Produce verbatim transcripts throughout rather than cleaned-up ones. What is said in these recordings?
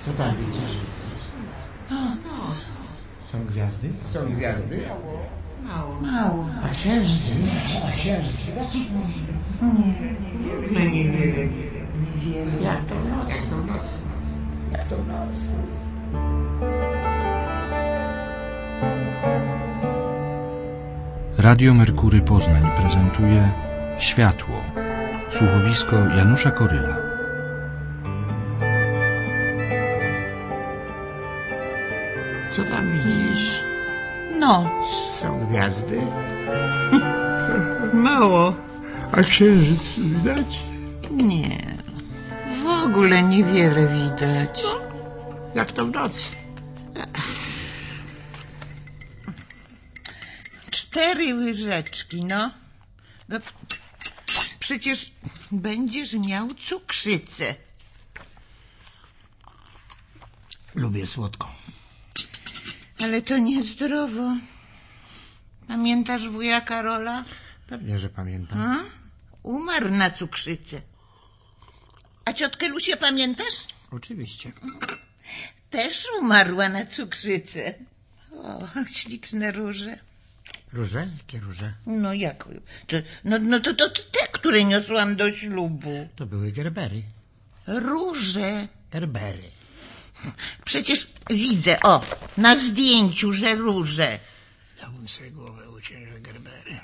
Co tam widzisz? Są gwiazdy? Są gwiazdy? Mało. Mało. A księżyc widać? A księżyc widać? Nie, niewiele. Niewiele. Jak to noc? Jak to noc? Jak to noc? Radio Merkury Poznań prezentuje Światło. Słuchowisko Janusza Koryla. Co tam widzisz? Noc. Są gwiazdy? Mało. A księżyc widać? Nie. W ogóle niewiele widać. Jak to w noc? Cztery łyżeczki, no. no. Przecież będziesz miał cukrzycę. Lubię słodką. Ale to niezdrowo. Pamiętasz wuja Karola? Pewnie, że pamiętam. A? Umarł na cukrzycę. A ciotkę Lusię pamiętasz? Oczywiście. Też umarła na cukrzycę. O, śliczne róże. Róże? Jakie róże? No jak? To, no, no to, to, to te, które niosłam do ślubu. To były gerbery. Róże. Gerbery. Przecież widzę, o, na zdjęciu, że róże. Dałbym sobie głowę uciąć, że gerbery.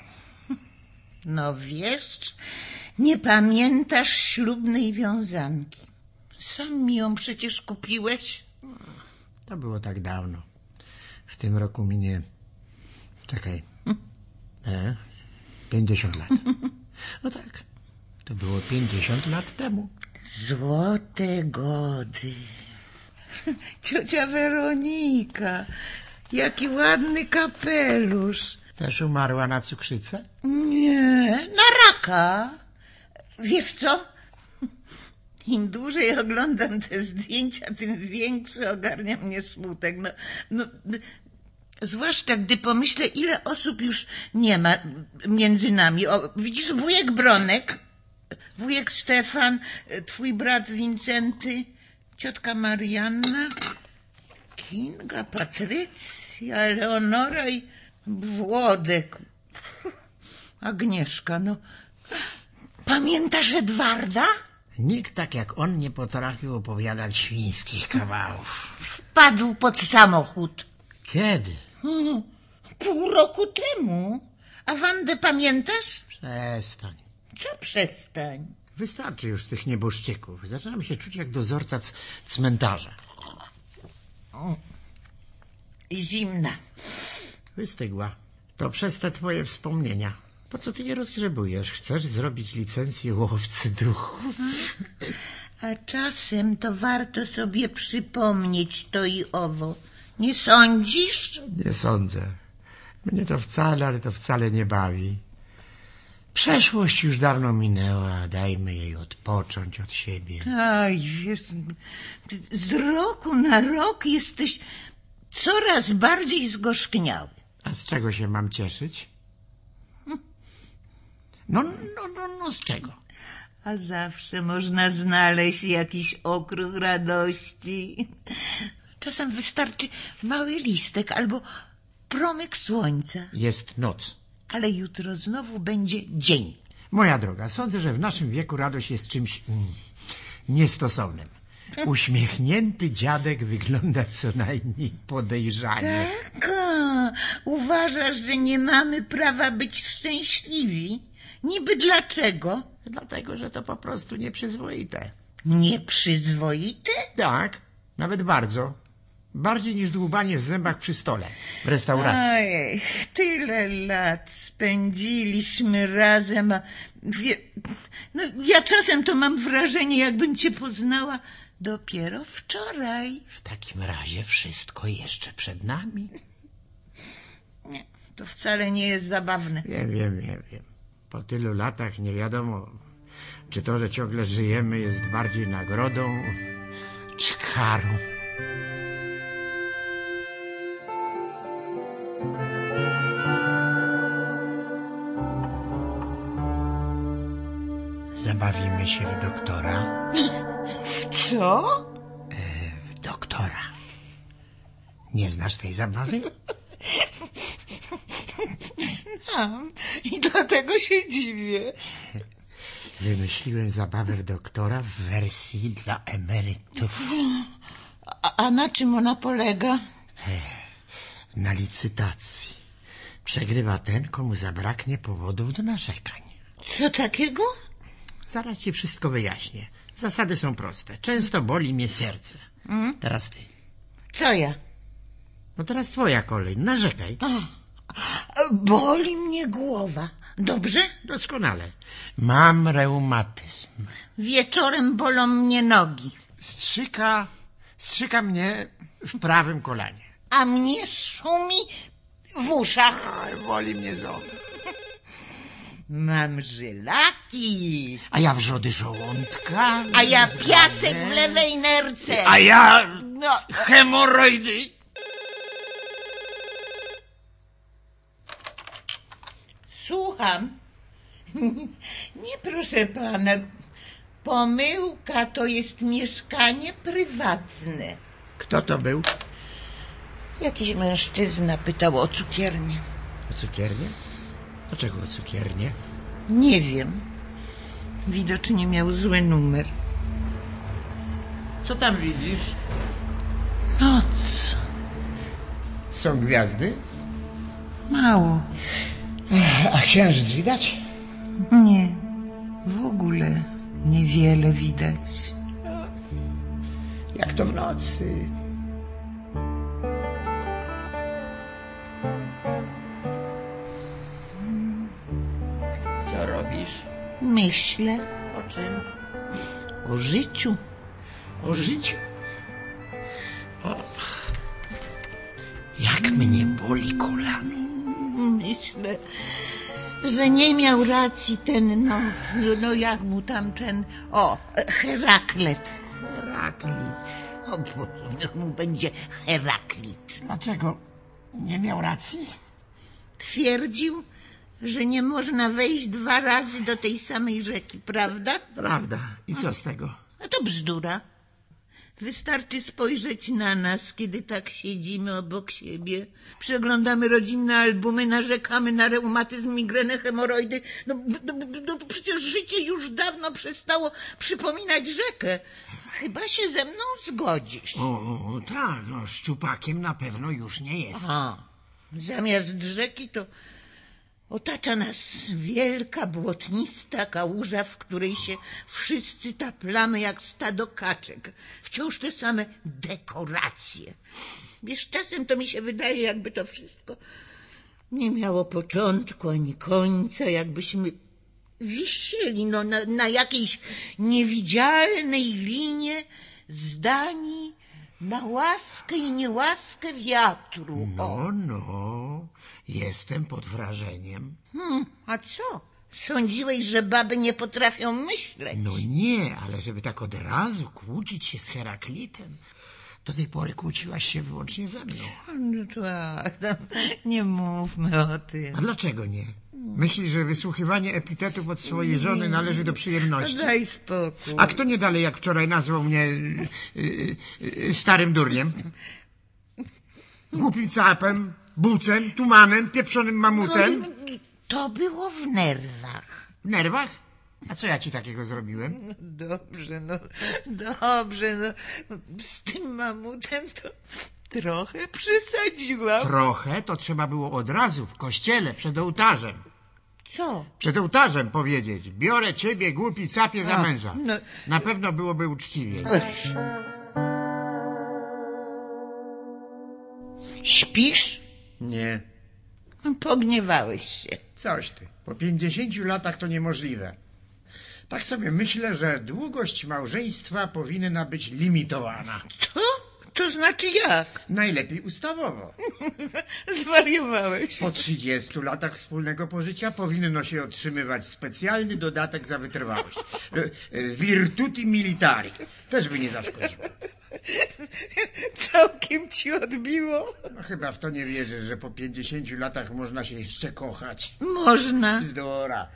No wiesz, nie pamiętasz ślubnej wiązanki. Sam mi ją przecież kupiłeś. To było tak dawno. W tym roku minie... Czekaj. E, pięćdziesiąt lat. No tak. To było pięćdziesiąt lat temu. Złote gody. Ciocia Weronika, jaki ładny kapelusz. Też umarła na cukrzycę? Nie, na raka. Wiesz co? Im dłużej oglądam te zdjęcia, tym większy ogarnia mnie smutek. No, no, zwłaszcza gdy pomyślę, ile osób już nie ma między nami. O, widzisz, wujek Bronek, wujek Stefan, twój brat Wincenty, ciotka Marianna, Kinga, Patrycja, Eleonora i Włodek. Agnieszka, no. Pamiętasz Edwarda? Nikt tak jak on nie potrafił opowiadać świńskich kawałów. Wpadł pod samochód. Kiedy? Hmm, pół roku temu. A Wandę pamiętasz? Przestań. Co przestań? Wystarczy już tych nieboszczyków. Zaczynam się czuć jak dozorca c- cmentarza. O, zimna. Wystygła. To przez te twoje wspomnienia. Po co ty nie rozgrzebujesz? Chcesz zrobić licencję łowcy duchów? A czasem to warto sobie przypomnieć to i owo. Nie sądzisz? Nie sądzę. Mnie to wcale, ale to wcale nie bawi. Przeszłość już dawno minęła. Dajmy jej odpocząć od siebie. Aj, wiesz, z roku na rok jesteś coraz bardziej zgorzkniały. A z czego się mam cieszyć? No, no, no, no z czego? A zawsze można znaleźć jakiś okruch radości. Czasem wystarczy mały listek albo promyk słońca. Jest noc. Ale jutro znowu będzie dzień. Moja droga, sądzę, że w naszym wieku radość jest czymś mm, niestosownym. Uśmiechnięty dziadek wygląda co najmniej podejrzanie. Tak? A, uważasz, że nie mamy prawa być szczęśliwi? Niby dlaczego? Dlatego, że to po prostu nieprzyzwoite. Nieprzyzwoite? Tak, nawet bardzo. Bardziej niż dłubanie w zębach przy stole w restauracji. Ojej, tyle lat spędziliśmy razem, a wie, no, ja czasem to mam wrażenie, jakbym cię poznała dopiero wczoraj. W takim razie wszystko jeszcze przed nami. Nie, to wcale nie jest zabawne. Wiem, wiem, wiem, wiem. Po tylu latach nie wiadomo, czy to, że ciągle żyjemy, jest bardziej nagrodą, czy karą. Zabawimy się w doktora. W co? W doktora. Nie znasz tej zabawy? Znam i dlatego się dziwię. Wymyśliłem zabawę doktora w wersji dla emerytów. A, a na czym ona polega? Na licytacji. Przegrywa ten, komu zabraknie powodów do narzekań. Co takiego? Zaraz ci wszystko wyjaśnię. Zasady są proste. Często boli mnie serce. Mm? Teraz ty. Co ja? No teraz twoja kolej. Narzekaj. O, boli mnie głowa. Dobrze? Doskonale. Mam reumatyzm. Wieczorem bolą mnie nogi. Strzyka, strzyka mnie w prawym kolanie. A mnie szumi w uszach. Aj, boli mnie ząb. Mam żylaki. A ja wrzody żołądka. A ja piasek w lewej nerce. A ja No. hemoroidy. Słucham. Nie, proszę pana. Pomyłka, to jest mieszkanie prywatne. Kto to był? Jakiś mężczyzna pytał o cukiernię. O cukiernię? Dlaczego o cukiernię? Nie wiem. Widocznie miał zły numer. Co tam widzisz? Noc. Są gwiazdy? Mało. A księżyc widać? Nie. W ogóle niewiele widać. Jak to w nocy. Co robisz? Myślę O czym? o życiu. O życiu. O. Jak mnie boli kolano. Myślę, że nie miał racji ten, no, no jak mu tam ten, o, Heraklet. Heraklit. O Boże, niech mu będzie Heraklit. Dlaczego nie miał racji? Twierdził, że nie można wejść dwa razy do tej samej rzeki, prawda? Prawda. I co z tego? A to bzdura. Wystarczy spojrzeć na nas, kiedy tak siedzimy obok siebie. Przeglądamy rodzinne albumy, narzekamy na reumatyzm, migrenę, hemoroidy. No, no, no przecież życie już dawno przestało przypominać rzekę. Chyba się ze mną zgodzisz. O, o, o tak, no, szczupakiem na pewno już nie jest. Aha. Zamiast rzeki to otacza nas wielka, błotnista kałuża, w której się wszyscy taplamy jak stado kaczek. Wciąż te same dekoracje. Wiesz, czasem to mi się wydaje, jakby to wszystko nie miało początku ani końca, jakbyśmy wisieli no, na, na jakiejś niewidzialnej linie zdani na łaskę i niełaskę wiatru. No, no, jestem pod wrażeniem. Hmm, a co? Sądziłeś, że baby nie potrafią myśleć? No nie, ale żeby tak od razu kłócić się z Heraklitem. Do tej pory kłóciłaś się wyłącznie ze mną. No tak, tam nie mówmy o tym. A dlaczego nie? Myślisz, że wysłuchiwanie epitetów od swojej żony należy do przyjemności? Daj spokój. A kto nie dalej jak wczoraj nazwał mnie y, y, y, starym durniem? Głupim capem, bucem, tumanem, pieprzonym mamutem? No, to było w nerwach. W nerwach? A co ja ci takiego zrobiłem? No dobrze, no dobrze, no z tym mamutem to trochę przesadziłam. Trochę to trzeba było od razu w kościele przed ołtarzem. Co? Przed ołtarzem powiedzieć: biorę ciebie, głupi capie, za A, męża. no. Na pewno byłoby uczciwiej. Śpisz? Nie. Pogniewałeś się. Coś ty. Po pięćdziesięciu latach to niemożliwe. Tak sobie myślę, że długość małżeństwa powinna być limitowana. Co? To znaczy jak? Najlepiej ustawowo. Zwariowałeś. Po trzydziestu latach wspólnego pożycia powinno się otrzymywać specjalny dodatek za wytrwałość. Virtuti militari. Też by nie zaszkodziło. Całkiem ci odbiło. No, chyba w to nie wierzysz, że po pięćdziesięciu latach można się jeszcze kochać. Można. Bzdura.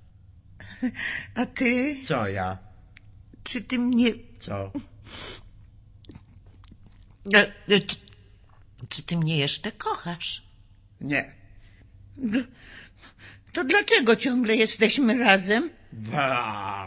A ty? Co ja? Czy ty mnie... Co? Czy, Czy ty mnie jeszcze kochasz? Nie. To dlaczego ciągle jesteśmy razem? Ba.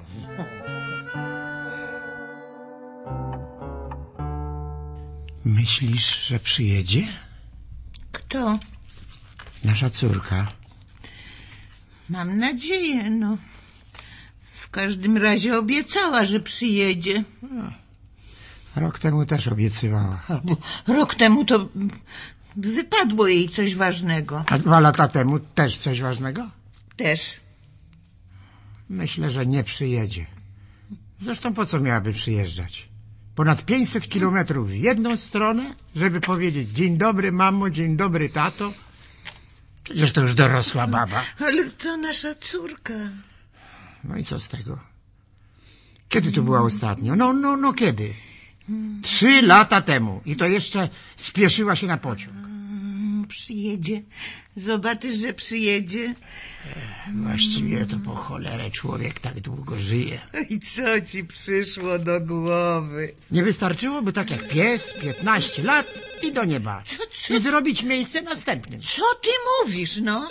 Myślisz, że przyjedzie? Kto? Nasza córka. Mam nadzieję, no. W każdym razie obiecała, że przyjedzie. Rok temu też obiecywała. A, bo rok temu to wypadło jej coś ważnego. A dwa lata temu też coś ważnego? Też. Myślę, że nie przyjedzie. Zresztą po co miałaby przyjeżdżać? Ponad pięćset kilometrów w jedną stronę, żeby powiedzieć dzień dobry mamo, dzień dobry tato. Przecież to już dorosła baba. Ale to nasza córka. No i co z tego? Kiedy to była ostatnio? No, no, no kiedy? Trzy lata temu. I to jeszcze spieszyła się na pociąg. Przyjedzie. Zobaczysz, że przyjedzie. Właściwie to po cholerę człowiek tak długo żyje. I co ci przyszło do głowy? Nie wystarczyłoby tak jak pies, piętnaście lat i do nieba. Co, co? I zrobić miejsce następnym. Co ty mówisz, no?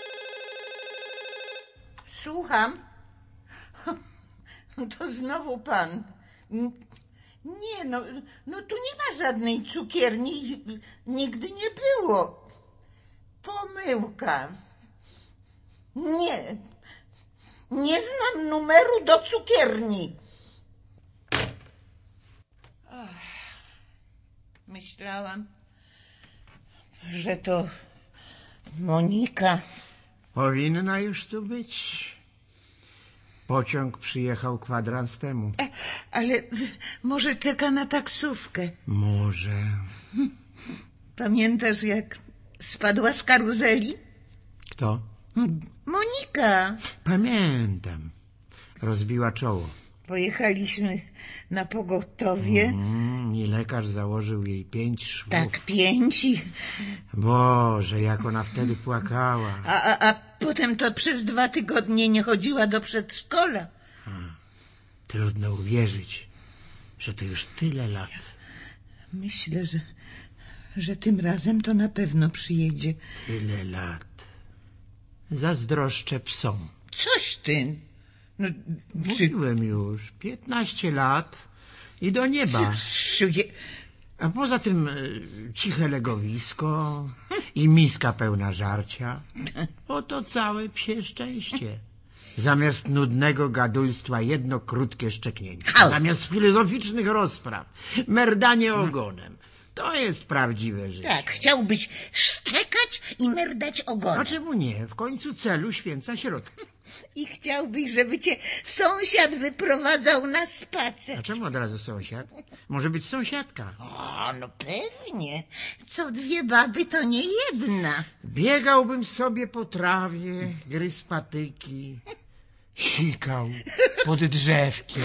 Słucham. To znowu pan. Nie, no, no tu nie ma żadnej cukierni. Nigdy nie było. Pomyłka. Nie. Nie znam numeru do cukierni. Ach, myślałam, że to Monika. Powinna już tu być. Pociąg przyjechał kwadrans temu. Ale może czeka na taksówkę. Może. Pamiętasz, jak spadła z karuzeli? Kto? Monika. Pamiętam. Rozbiła czoło. Pojechaliśmy na pogotowie. Mm, I lekarz założył jej pięć szwów. Tak, pięć. I... Boże, jak ona wtedy płakała. A, a, a potem to przez dwa tygodnie nie chodziła do przedszkola. Hmm. Trudno uwierzyć, że to już tyle lat. Myślę, że, że tym razem to na pewno przyjedzie. Tyle lat. Zazdroszczę psom. Coś ty. No, Mówiłem już. Piętnaście lat i do nieba. A poza tym ciche legowisko i miska pełna żarcia. Oto całe psie szczęście. Zamiast nudnego gadulstwa jedno krótkie szczeknięcie. Zamiast filozoficznych rozpraw merdanie ogonem. To jest prawdziwe życie. Tak, chciałbyś szczekać i merdać ogonem. A czemu nie? W końcu celu święca środki. I chciałbyś, żeby cię sąsiad wyprowadzał na spacer. A czemu od razu sąsiad? Może być sąsiadka. O, no pewnie. Co dwie baby, to nie jedna. Biegałbym sobie po trawie, gryzł patyki, sikał pod drzewkiem.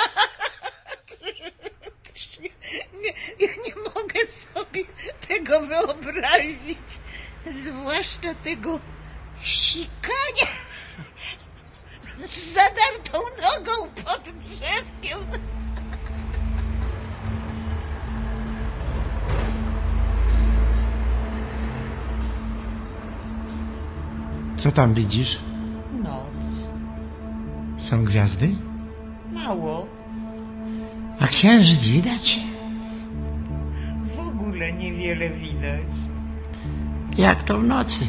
Nie, ja nie mogę sobie tego wyobrazić. Zwłaszcza tego sikania z zadartą nogą pod drzewkiem. Co tam widzisz? Noc. Są gwiazdy? Mało. A księżyc widać? W ogóle niewiele widać. Jak to w nocy?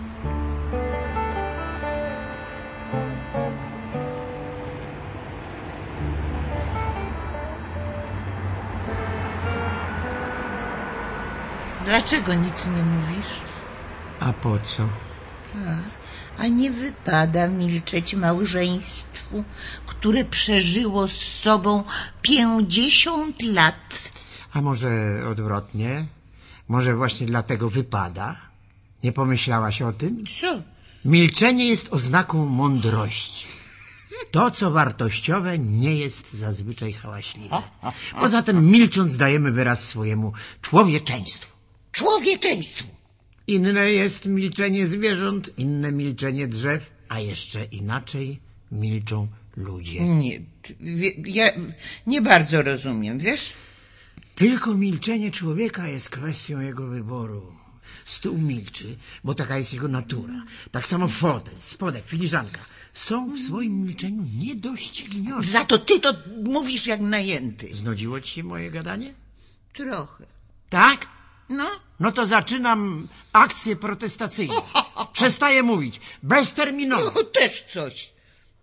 Dlaczego nic nie mówisz? A po co? A, a nie wypada milczeć małżeństwu, które przeżyło z sobą pięćdziesiąt lat. A może odwrotnie? Może właśnie dlatego wypada? Nie pomyślałaś o tym? Co? Milczenie jest oznaką mądrości. To, co wartościowe, nie jest zazwyczaj hałaśliwe. Poza tym, milcząc, dajemy wyraz swojemu człowieczeństwu. Człowieczeństwu! Inne jest milczenie zwierząt, inne milczenie drzew, a jeszcze inaczej milczą ludzie. Nie, ja nie bardzo rozumiem, wiesz? Tylko milczenie człowieka jest kwestią jego wyboru. Stół milczy, bo taka jest jego natura. Tak samo fotel, spodek, filiżanka są w swoim milczeniu niedoścignione. Za to ty to mówisz jak najęty. Znudziło ci się moje gadanie? Trochę. Tak? No? No to zaczynam akcję protestacyjną. Przestaję mówić. Bezterminowo. No, też coś.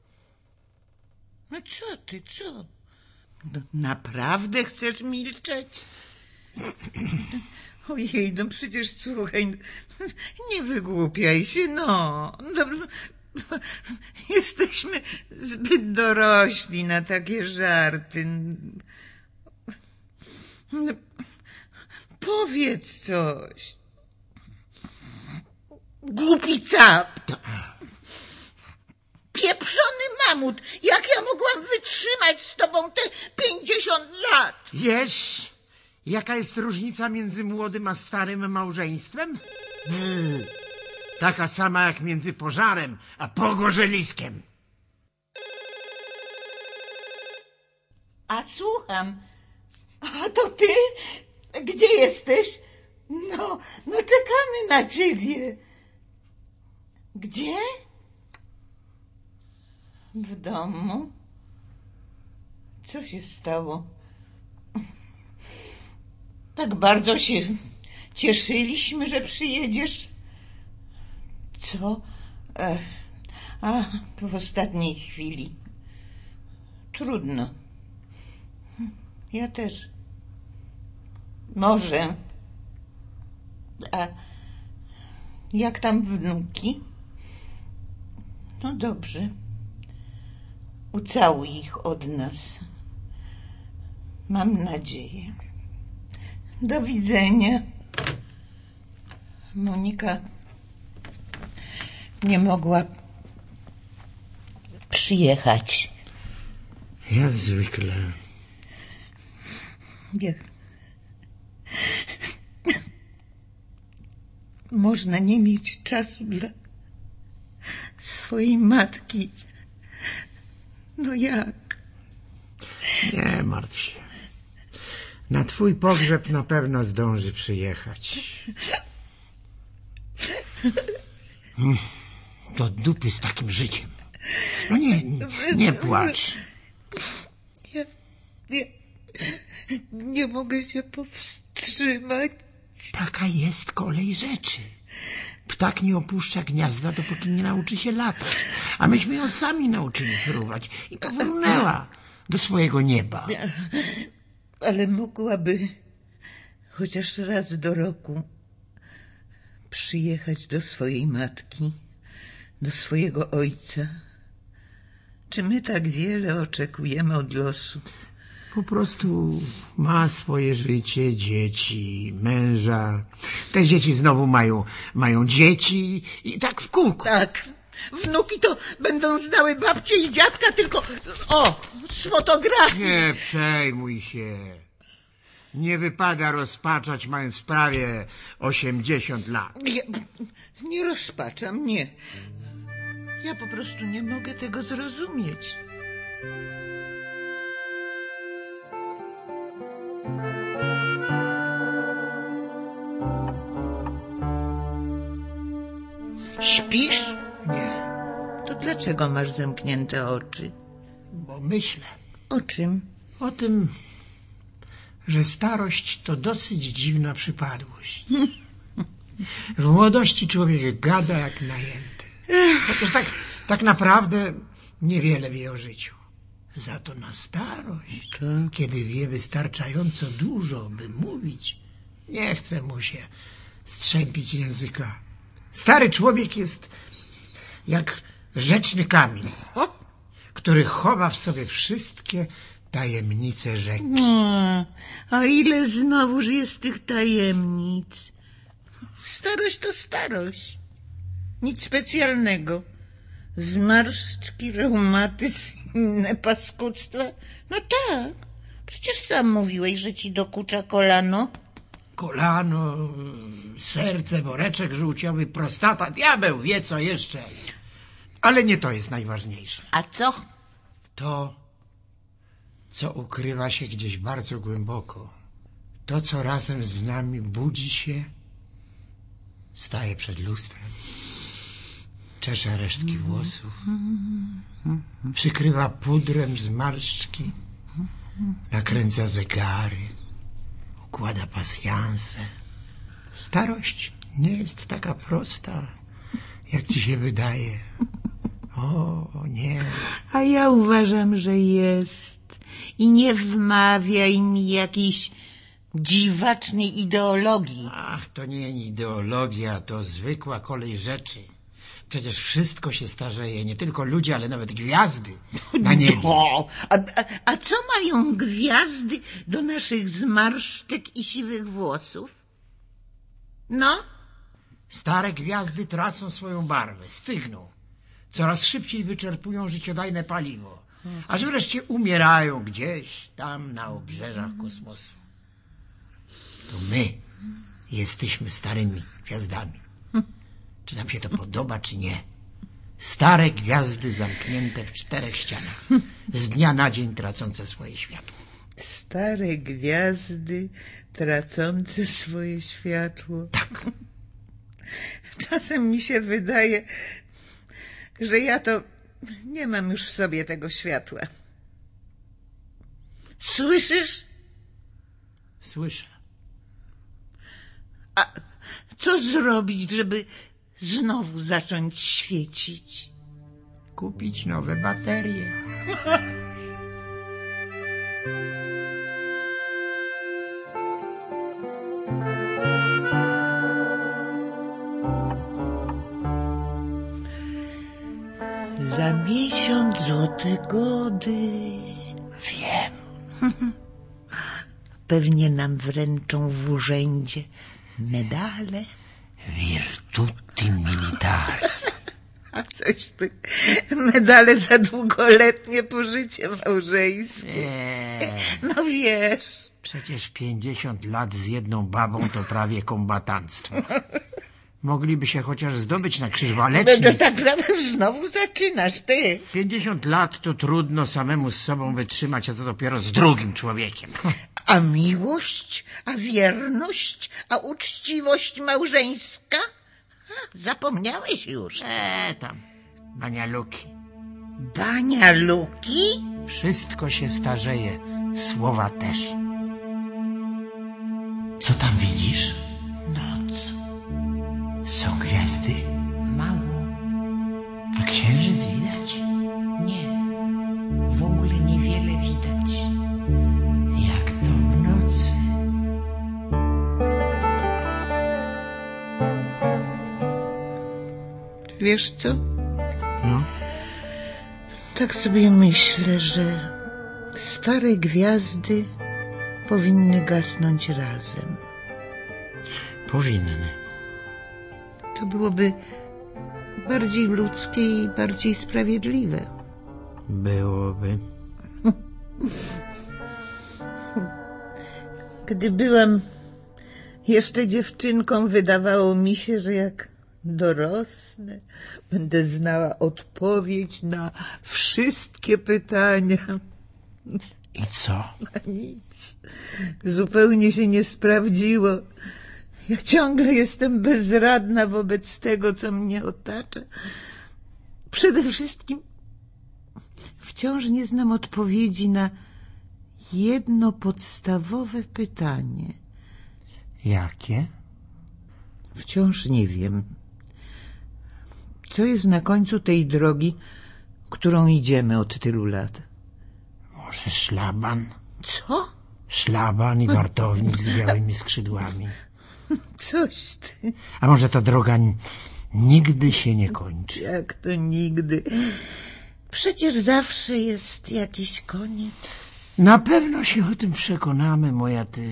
No co ty, co? No, naprawdę chcesz milczeć? Ojej, no przecież słuchaj, no, nie wygłupiaj się, no. no. Jesteśmy zbyt dorośli na takie żarty. No, powiedz coś. Głupi cap. Pieprzony mamut. Jak ja mogłam wytrzymać z tobą te pięćdziesiąt lat? Wiesz, jaka jest różnica między młodym a starym małżeństwem? Hmm. Taka sama jak między pożarem a pogorzeliskiem. A słucham. A to ty? Gdzie jesteś? No, no czekamy na ciebie. Gdzie? W domu. Co się stało? Tak bardzo się cieszyliśmy, że przyjedziesz. Co? E, a, to w ostatniej chwili. Trudno. Ja też. Może. A jak tam wnuki? No dobrze. Ucałuj ich od nas. Mam nadzieję. Do widzenia. Monika nie mogła przyjechać. Jak zwykle. Jak? Można nie mieć czasu dla swojej matki. No jak? Nie martw się. Na twój pogrzeb na pewno zdąży przyjechać. Do dupy z takim życiem. No nie, nie płacz. Ja, ja nie mogę się powstrzymać. Taka jest kolej rzeczy. Ptak nie opuszcza gniazda, dopóki nie nauczy się latać. A myśmy ją sami nauczyli fruwać i powróciła do swojego nieba. Ale mogłaby chociaż raz do roku przyjechać do swojej matki, do swojego ojca. Czy my tak wiele oczekujemy od losu? Po prostu ma swoje życie, dzieci, męża. Te dzieci znowu mają, mają dzieci i tak w kółko. Tak, wnuki to będą znały babcię i dziadka, tylko o, z fotografii. Nie przejmuj się. Nie wypada rozpaczać, mając prawie osiemdziesiąt lat. Ja nie rozpaczam, nie. Ja po prostu nie mogę tego zrozumieć. Śpisz? Nie, To dlaczego masz zamknięte oczy? bo myślę O czym? o tym, że starość to dosyć dziwna przypadłość. W młodości człowiek gada jak najęty. Chociaż tak, tak naprawdę niewiele wie o życiu. Za to na starość, kiedy wie wystarczająco dużo, by mówić, nie chce mu się strzępić języka. Stary człowiek jest jak rzeczny kamień, który chowa w sobie wszystkie tajemnice rzeki. A, a ile znowuż jest tych tajemnic? Starość to starość. Nic specjalnego. Zmarszczki, reumatyzm, inne paskudztwa. No tak, przecież sam mówiłeś, że ci dokucza kolano. Kolano, serce, woreczek żółciowy, prostata, diabeł wie co jeszcze. Ale nie to jest najważniejsze. A co? To, co ukrywa się gdzieś bardzo głęboko To, co razem z nami budzi się, staje przed lustrem, czesze resztki włosów, przykrywa pudrem zmarszczki, nakręca zegary, układa pasjanse. Starość nie jest taka prosta, jak ci się wydaje. O, nie. A ja uważam, że jest. I nie wmawiaj mi jakiejś dziwacznej ideologii. Ach, to nie ideologia, to zwykła kolej rzeczy. Przecież wszystko się starzeje, nie tylko ludzie, ale nawet gwiazdy na niebie. O, a, a, a co mają gwiazdy do naszych zmarszczek i siwych włosów? No? Stare gwiazdy tracą swoją barwę, stygną. Coraz szybciej wyczerpują życiodajne paliwo. Aż wreszcie umierają gdzieś tam na obrzeżach kosmosu. To my jesteśmy starymi gwiazdami. Czy nam się to podoba, czy nie. Stare gwiazdy zamknięte w czterech ścianach. Z dnia na dzień tracące swoje światło. Stare gwiazdy tracące swoje światło. Tak. Czasem mi się wydaje, że ja to nie mam już w sobie tego światła. Słyszysz? Słyszę. A co zrobić, żeby znowu zacząć świecić? Kupić nowe baterie. Za miesiąc złote gody. Wiem. Pewnie nam wręczą w urzędzie medale. Virtuti militari. A coś ty, medale za długoletnie pożycie małżeńskie. Eee, No wiesz. przecież pięćdziesiąt lat z jedną babą to prawie kombatanstwo. Mogliby się chociaż zdobyć na krzyż waleczny. No tak znowu zaczynasz, ty. pięćdziesiąt lat to trudno samemu z sobą wytrzymać, a co dopiero z drugim człowiekiem. A miłość, a wierność, a uczciwość małżeńska? Ha, zapomniałeś już. Eee, tam, banialuki. Banialuki? Wszystko się starzeje, słowa też. Co tam widzisz? Noc. Są gwiazdy, Mało. a księżyc widać? Nie. W ogóle niewiele widać. Jak to w nocy. Wiesz co? No, Tak sobie myślę, że stare gwiazdy powinny gasnąć razem. powinny. To byłoby bardziej ludzkie i bardziej sprawiedliwe. Byłoby. Gdy byłam jeszcze dziewczynką, wydawało mi się, że jak dorosnę, będę znała odpowiedź na wszystkie pytania. I co? A nic. Zupełnie się nie sprawdziło. Ja ciągle jestem bezradna wobec tego, co mnie otacza. Przede wszystkim wciąż nie znam odpowiedzi na jedno podstawowe pytanie. Jakie? Wciąż nie wiem. Co jest na końcu tej drogi, którą idziemy od tylu lat? Może szlaban? Co? Szlaban i wartownik z białymi skrzydłami. Coś ty. A może ta droga n- nigdy się nie kończy? Jak to nigdy? Przecież zawsze jest jakiś koniec. Na pewno się o tym przekonamy, moja ty...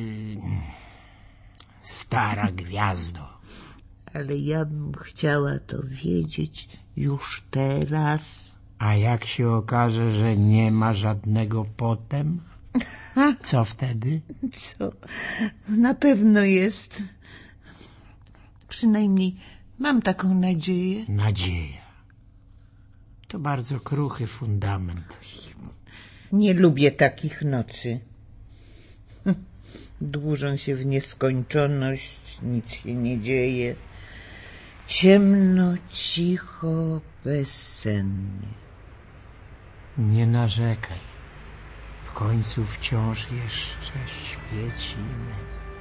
stara gwiazdo. Ale ja bym chciała to wiedzieć już teraz. A jak się okaże, że nie ma żadnego potem? Co wtedy? Co? Na pewno jest. Przynajmniej mam taką nadzieję. Nadzieja. To bardzo kruchy fundament. Nie lubię takich nocy. Dłużą się w nieskończoność, nic się nie dzieje. Ciemno, cicho, bezsennie. Nie narzekaj. W końcu wciąż jeszcze świecimy.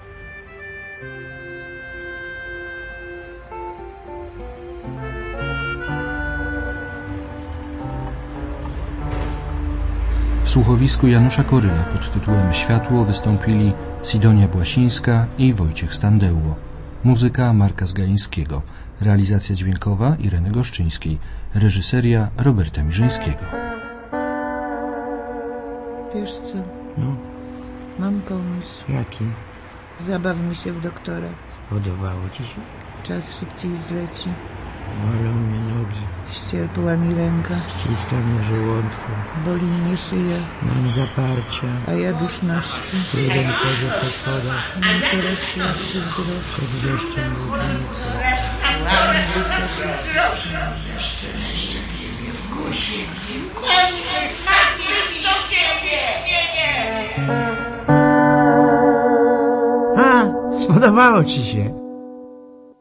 W słuchowisku Janusza Koryla pod tytułem Światło wystąpili Sidonia Błasińska i Wojciech Standeło. Muzyka Marka Zgaińskiego. Realizacja dźwiękowa Ireny Goszczyńskiej. Reżyseria Roberta Mirzyńskiego. Wiesz co? No, Mam pomysł. jaki? Zabawmy się w doktora. Spodobało ci się? Czas szybciej zleci. Bolą mnie nogi. Ścierpła mi ręka. Ściska mnie w żołądku. Boli mnie szyja. Mam zaparcia. A ja duszności. Trudem chodzę po schodach. Mam coraz słabszy wzrok. Pod deszczem łubnicy. Szczęście mnie w głosie. A, spodobało ci się.